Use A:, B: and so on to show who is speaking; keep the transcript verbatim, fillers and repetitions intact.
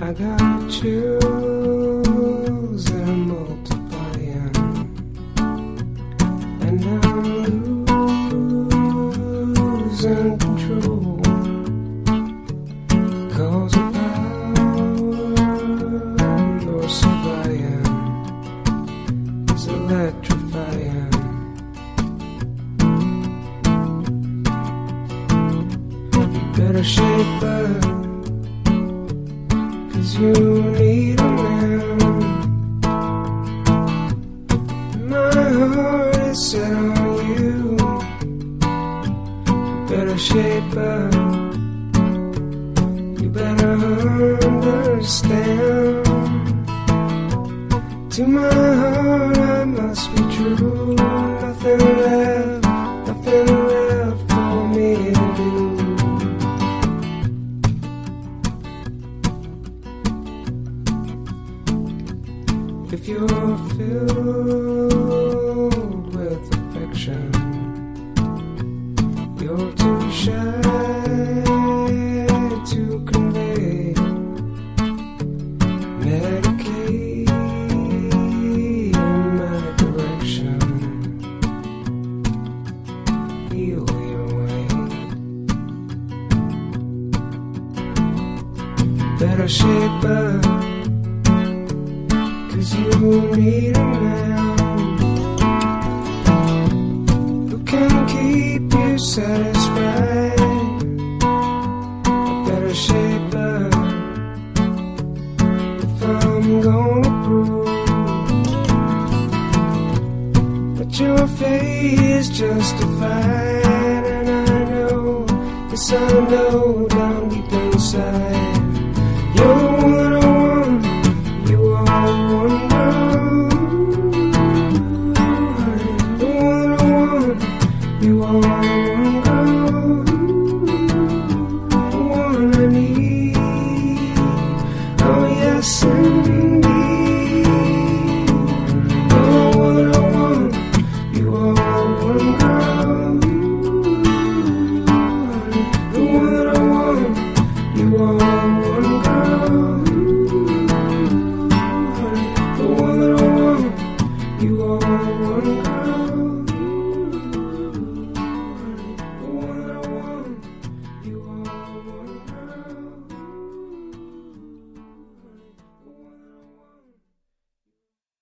A: I got chills that are multiplying, and I'm losing control, 'cause the power you're supplying is electrifying. Better shape up, 'cause you need a man. My heart is set on you. Better shape up, you better understand. To my heart I must be true. Nothing left, nothing left for me to do. If you're filled with affection, you're too shy to convey. Medicate in my direction, heal your way. Better shape up, 'cause you need a man who can keep you satisfied. Better shape up if I'm gonna prove that your fate is justified. And I know, yes I know down deep inside, you're the one that I want. You are one girl, the one I want. You are one girl, the one I need. Oh yes indeed, the one I want. You are one girl, the one I want. You are one girl, the one that I want. You are one girl.